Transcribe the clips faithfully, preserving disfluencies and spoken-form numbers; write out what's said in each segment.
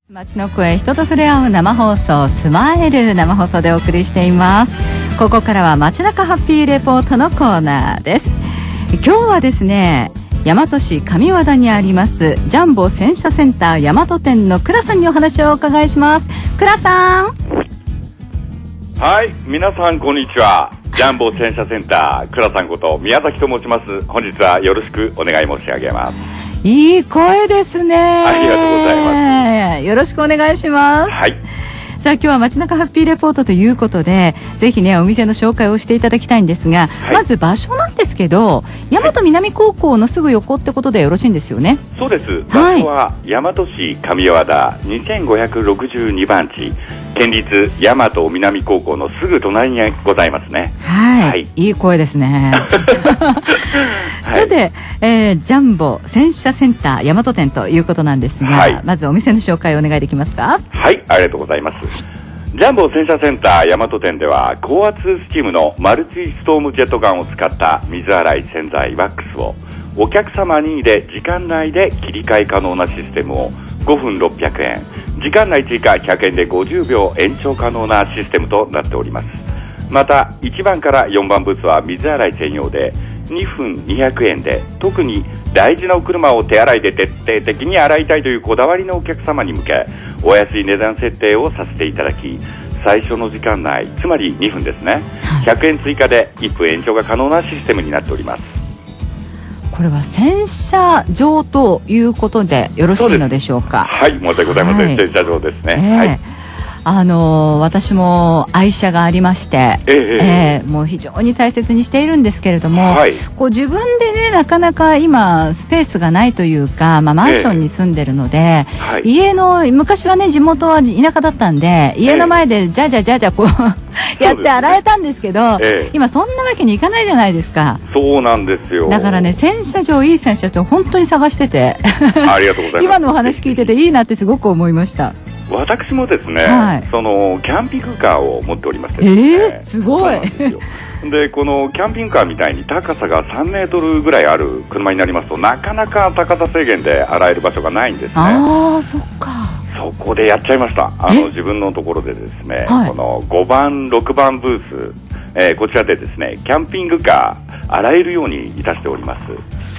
街の声、人と触れ合う生放送、スマイル生放送でお送りしています。ここからは街中ハッピーレポートのコーナーです。今日はですね、大和市上和田にありますジャンボ洗車センター大和店の倉さんにお話をお伺いします。倉さん。 はい、皆さんこんにちは。ジャンボ洗車センター倉さんこと宮崎と申します。本日はよろしくお願い申し上げます。 いい声ですね。 ありがとうございます。 よろしくお願いします。 はい。 さあ今日は街中ハッピーレポートということで、ぜひねお店の紹介をしていただきたいんですが、はい、まず場所なんですけど、大和南高校のすぐ横ってことでよろしいんですよね。 そうです。場所は大和市上和田にせんごひゃくろくじゅうにばん地、県立大和南高校のすぐ隣にございますね。 はい、はい、いい声ですね。さて、えー、ジャンボ洗車センター大和店ということなんですが、はい、まずお店の紹介をお願いできますか。 はい、ありがとうございます。ジャンボ洗車センター大和店では、高圧スチームのマルチストームジェットガンを使った水洗い洗剤ワックスをお客様にで時間内で切り替え可能なシステムをごふんろっぴゃくえん、時間内追加ひゃくえんでごじゅうびょう延長可能なシステムとなっております。またいちばんからよんばんブースは水洗い専用でにふんにひゃくえんで、特に大事なお車を手洗いで徹底的に洗いたいというこだわりのお客様に向け、お安い値段設定をさせていただき、最初の時間内、つまりにふんですね、ひゃくえん追加でいっぷん延長が可能なシステムになっております。 これは洗車場ということでよろしいのでしょうか。 はい、申し訳ございません、はい、洗車場ですね、 えーはい。 あのー、私も愛車がありまして、えーえー、もう非常に大切にしているんですけれども、はい、こう自分でねなかなか今スペースがないというか、まあ、マンションに住んでるので、えーはい、家の昔はね地元は田舎だったんで、家の前でじゃじゃじゃじゃこうやって洗えたんですけど、えー、今そんなわけにいかないじゃないですか。 そうなんですよ。 だからね、洗車場、いい洗車場本当に探しててありがとうございます。 今のお話聞いてていいなってすごく思いました。 私もですね、はい、そのキャンピングカーを持っておりましてですね、 えー、すごい。 でこのキャンピングカーみたいに高さがさんメートルぐらいある車になりますと、なかなか高さ制限で洗える場所がないんですね。 ああ、そっか。 そこでやっちゃいました。あの自分のところでですね、はい、このごばんろくばんブース、えー、こちらでですねキャンピングカー洗えるようにいたしております。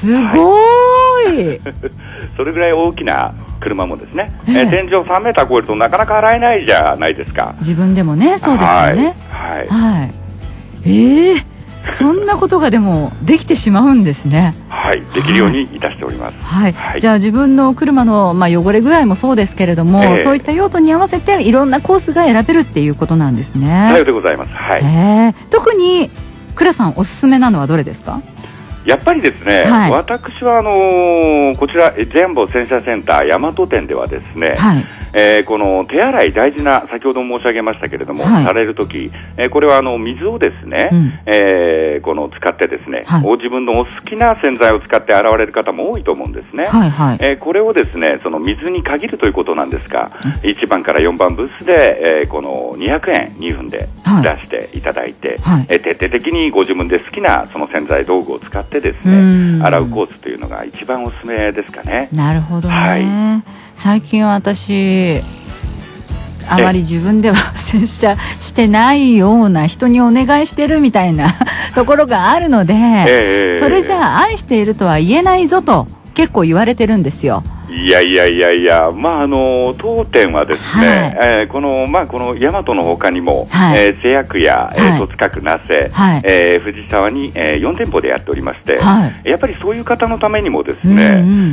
すごーい、はい、 それぐらい大きな車もですね、えー、天井さんメーター超えるとなかなか洗えないじゃないですか。 自分でもね、そうですよね。 はい、はいはい、えー、そんなことがでもできてしまうんですね。 はい、できるようにいたしております。 はいはい、じゃあ自分の車の、まあ、汚れ具合もそうですけれども、えー、そういった用途に合わせていろんなコースが選べるっていうことなんですね。 さようでございます。はい、 えー、特に倉さんおすすめなのはどれですか。 やっぱりですね、はい、私はあのー、こちらジャンボ洗車センター大和店ではですね、はい、えー、この手洗い大事な、先ほど申し上げましたけれども、はい、されるとき、えー、これはあの水をですね、うん、えー、この使ってですね、はい、お自分のお好きな洗剤を使って洗われる方も多いと思うんですね。はいはい、えー、これをですね、その水に限るということなんですが、うん、いちばんからよんばんブースで、えー、このにひゃくえんにふんで出していただいて、はい、えー、徹底的にご自分で好きなその洗剤道具を使ってですね、洗うコースというのが一番おすすめですかね。 なるほどね。はい、最近は私あまり自分では洗車してないような、人にお願いしてるみたいなところがあるので、えー、それじゃあ愛しているとは言えないぞと結構言われてるんですよ。 いやいやいやいや、まああの当店はですね、はい、えー、このまあこの大和の他にも、はい、えー、瀬谷区や、えー、戸塚区、名瀬、はい、えー、藤沢に、えー、よん店舗でやっておりまして、はい、やっぱりそういう方のためにもですね、うんうん、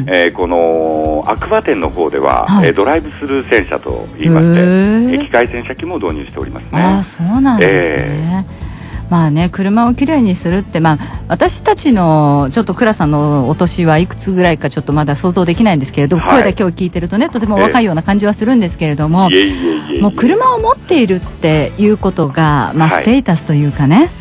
えー、このアクア店の方では、はい、えー、ドライブスルー洗車といいまして機械洗車機も導入しておりますね。 あ、そうなんですね。えーまあね、車をきれいにするって、まあ、私たちのちょっと倉さんのお年はいくつぐらいかちょっとまだ想像できないんですけれど、はい、声だけを聞いてるとねとても若いような感じはするんですけれども、えー、もう車を持っているっていうことが、まあ、ステータスというかね、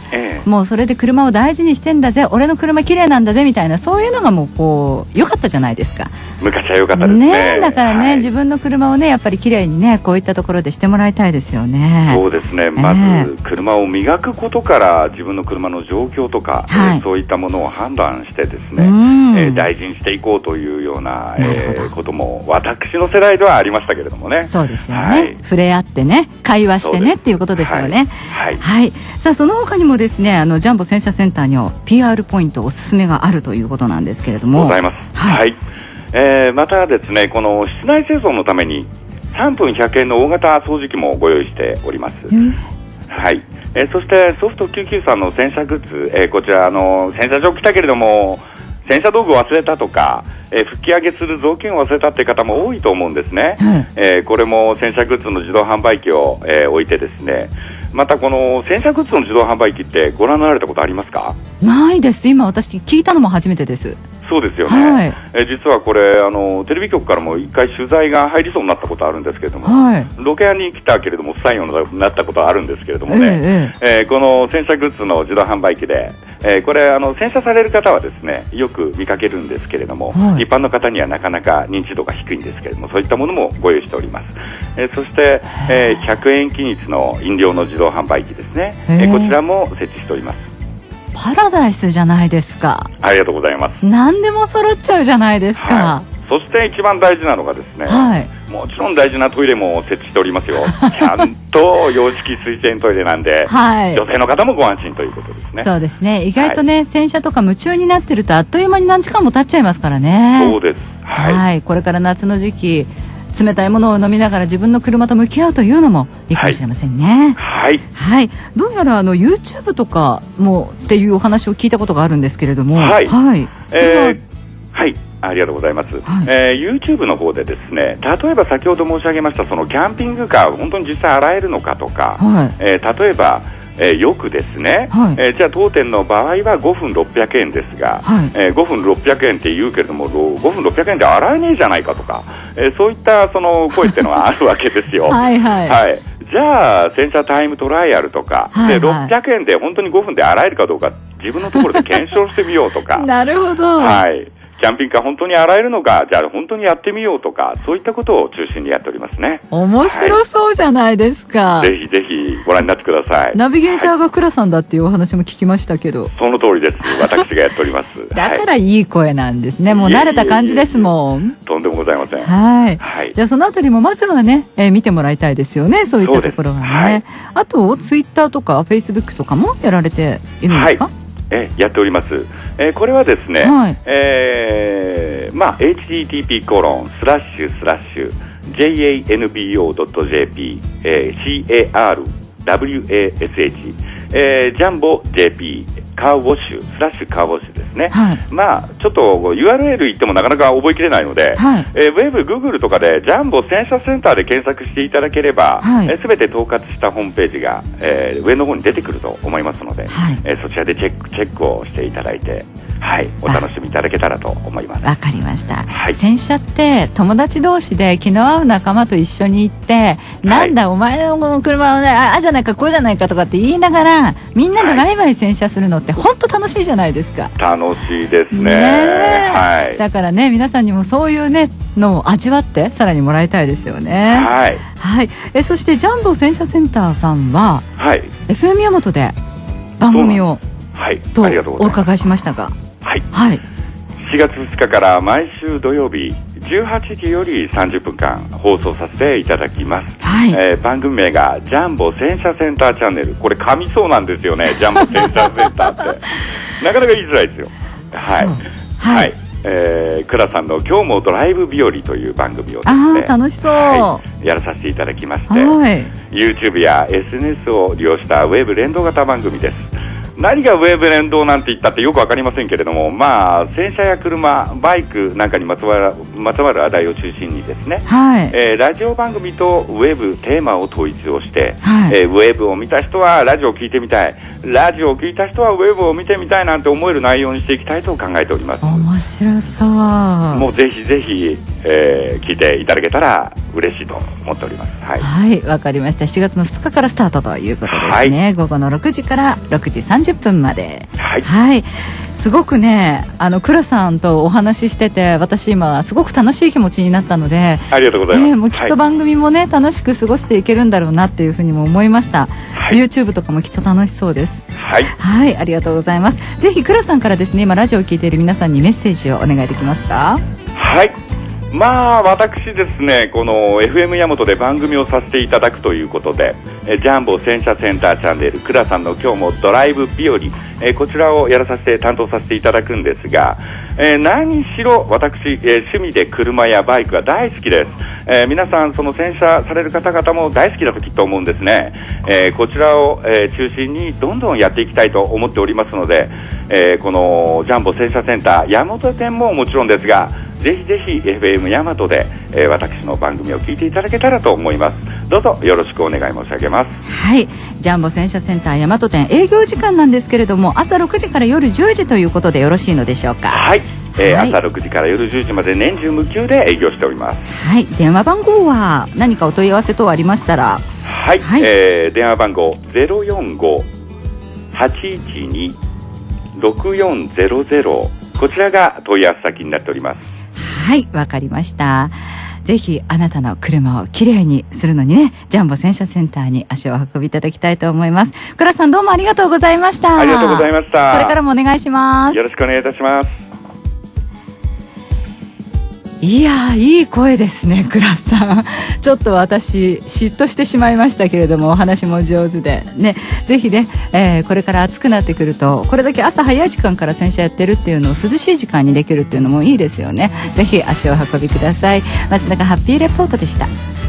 ええ、もうそれで車を大事にしてんだぜ、俺の車綺麗なんだぜみたいな、そういうのがもうこう良かったじゃないですか。 昔は良かったですね。 ね、だからね、はい、自分の車をねやっぱり綺麗にねこういったところでしてもらいたいですよね。 そうですね、まず車を磨くことから自分の車の状況とか、はい、そういったものを判断してですね、えー、大事にしていこうというような、えー、ことも私の世代ではありましたけれどもね。 そうですよね、はい、触れ合ってね会話してねっていうことですよね。はい、はいはい、さあその他にもですね、あのジャンボ洗車センターには ピーアール ポイントおすすめがあるということなんですけれども。 ございます。はい、はい、えー、またですね、この室内清掃のためにさんぷんひゃくえんの大型掃除機もご用意しております。えーはい、えー、そしてソフトきゅうきゅうさんの洗車グッズ、えー、こちらあの洗車場来たけれども洗車道具を忘れたとか、えー、吹き上げする雑巾を忘れたって方も多いと思うんですね。うん、えー、これも洗車グッズの自動販売機を、えー、置いてですね、またこの洗車グッズの自動販売機ってご覧になられたことありますか？ ないです。今私聞いたのも初めてです。 そうですよね、はい、え実はこれあのテレビ局からも一回取材が入りそうになったことあるんですけれども、はい、ロケハンに来たけれども不採用になったことはあるんですけれどもね、えーえー、この洗車グッズの自動販売機で、えー、これあの洗車される方はですねよく見かけるんですけれども、はい、一般の方にはなかなか認知度が低いんですけれども、そういったものもご用意しております。えー、そして、えー、ひゃくえん均一の飲料の自動販売機ですね、えー、こちらも設置しております。 パラダイスじゃないですか。 ありがとうございます。 何でも揃っちゃうじゃないですか。はい、 そして一番大事なのがですね、はい、もちろん大事なトイレも設置しておりますよ。ちゃんと洋式水洗トイレなんで、はい、女性の方もご安心ということですね。 そうですね、意外とね、はい、洗車とか夢中になってるとあっという間に何時間も経っちゃいますからね。 そうです、はいはい、これから夏の時期冷たいものを飲みながら自分の車と向き合うというのもいいかもしれませんね。 はい、 はい、どうやらあの YouTube とかもっていうお話を聞いたことがあるんですけれども、 はい、はいえー、はいありがとうございます。はい、えー、YouTube の方でですね、例えば先ほど申し上げましたそのキャンピングカー本当に実際洗えるのかとか、はい、えー、例えばえー、よくですね、はい、えー、じゃあ当店の場合はごふんろっぴゃくえんですが、はい、えー、ごふんろっぴゃくえんって言うけれどもごふんろっぴゃくえんで洗えねえじゃないかとか、えー、そういったその声っていうのがあるわけですよ。はい、はいはい、じゃあ洗車タイムトライアルとか、はいはい、でろっぴゃくえんで本当にごふんで洗えるかどうか自分のところで検証してみようとかなるほど、 はい、キャンピングカー本当に洗えるのか、じゃあ本当にやってみようとか、そういったことを中心にやっておりますね。 面白そうじゃないですか。 はい、ぜひぜひご覧になってください。 ナビゲーターが倉さんだっていうお話も聞きましたけど、はい、 その通りです。私がやっております。 だからいい声なんですね。もう慣れた感じですもん。 とんでもございません。 はい、はい、じゃあそのあたりもまずはね、えー、見てもらいたいですよね。そういったところがね、はい、あとツイッターとかフェイスブックとかもやられているんですか？はい、 えやっております。えー、これはですね、はい、えー、まあ エイチティーティーピーコロンスラッシュスラッシュジェイエーエヌビーオードットジェーピー、えー、シーエーアールダブリューエーエスエイチ、えー、ジャンボ ジェーピー カーウォッシュスラッシュカーウォッシュですね。はい、まあちょっと ユーアールエル 言ってもなかなか覚えきれないので、はい、えー、ウェブ、グーグルとかでジャンボ洗車センターで検索していただければ、はい、えー、全て統括したホームページが、えー、上の方に出てくると思いますので、はい、えー、そちらでチェック、チェックをしていただいて、はい、お楽しみいただけたらと思います。 わかりました。はい、洗車って友達同士で気の合う仲間と一緒に行って、はい、なんだお前の車はね、ああじゃないかこうじゃないかとかって言いながらみんなでワイワイ洗車するのって本当楽しいじゃないですか。 楽しいですね。 ね、 はい、 だからね皆さんにもそういうねのを味わってさらにもらいたいですよね。はい、はい、えそしてジャンボ洗車センターさんは、はい、エフエム 大和で番組を、はい、とお伺いしましたが、 はいはい、しがつふつかから毎週土曜日じゅうはちじよりさんじゅっぷんかん放送させていただきます。はい、えー、番組名がジャンボ洗車センターチャンネル。これ噛みそうなんですよね。ジャンボ洗車センターってなかなか言いづらいですよ。はい、はいはい、えー、倉さんの今日もドライブ日和という番組をですね、 あ楽しそう、 はい、やらさせていただきまして、はい、YouTube や エスエヌエス を利用したウェブ連動型番組です。何がウェブ連動なんて言ったってよくわかりませんけれども、まあ洗車や車、バイクなんかにまつわる、まつわる話題を中心にですね、はい、えー、ラジオ番組とウェブテーマを統一をして、はい、えー、ウェブを見た人はラジオを聞いてみたい、ラジオを聞いた人はウェブを見てみたいなんて思える内容にしていきたいと考えております。 面白そう。 もうぜひぜひ、えー、聞いていただけたら嬉しいと思っております。はい、 はい、わかりました。しちがつのふつかからスタートということですね、はい、午後のろくじからろくじさんじゅっぷんまで。 はい、 はい、すごくね、あの倉さんとお話ししてて、私今すごく楽しい気持ちになったので、 ありがとうございます、 えー、もうきっと番組もね、はい、楽しく過ごしていけるんだろうなっていうふうにも思いました、はい、YouTube とかもきっと楽しそうです。 はい、 はい、ありがとうございます。ぜひ倉さんからですね、今ラジオを聞いている皆さんにメッセージをお願いできますか？ はい、まあ私ですね、この エフエム ヤマトで番組をさせていただくということで、えジャンボ洗車センターチャンネル倉さんの今日もドライブ日和、えこちらをやらさせて担当させていただくんですが、えー、何しろ私、えー、趣味で車やバイクが大好きです。えー、皆さんその洗車される方々も大好きだときっと思うんですね。えー、こちらを、えー、中心にどんどんやっていきたいと思っておりますので、えー、このジャンボ洗車センター山手店ももちろんですが、ぜひぜひ エフエム ヤマトで、えー、私の番組を聞いていただけたらと思います。どうぞよろしくお願い申し上げます。 はい、ジャンボ洗車センター大和店、営業時間なんですけれども、朝ろくじから夜じゅうじということでよろしいのでしょうか？ はい、えーはい、朝ろくじから夜じゅうじまで年中無休で営業しております。 はい、電話番号は何かお問い合わせ等ありましたら？ はい、はい、えー、電話番号 ゼロよんご はちいちに ろくよんゼロゼロ、 こちらが問い合わせ先になっております。 はい、わかりました。ぜひあなたの車をきれいにするのにね、ジャンボ洗車センターに足をお運びいただきたいと思います。倉さん、どうもありがとうございました。 ありがとうございました。 これからもお願いします。 よろしくお願いいたします。 いやー、いい声ですね、倉さん。ちょっと私嫉妬してしまいましたけれども、お話も上手でね、ぜひね、えー、これから暑くなってくると、これだけ朝早い時間から洗車やってるっていうのを涼しい時間にできるっていうのもいいですよね。ぜひ足をお運びください。町中ハッピーレポートでした。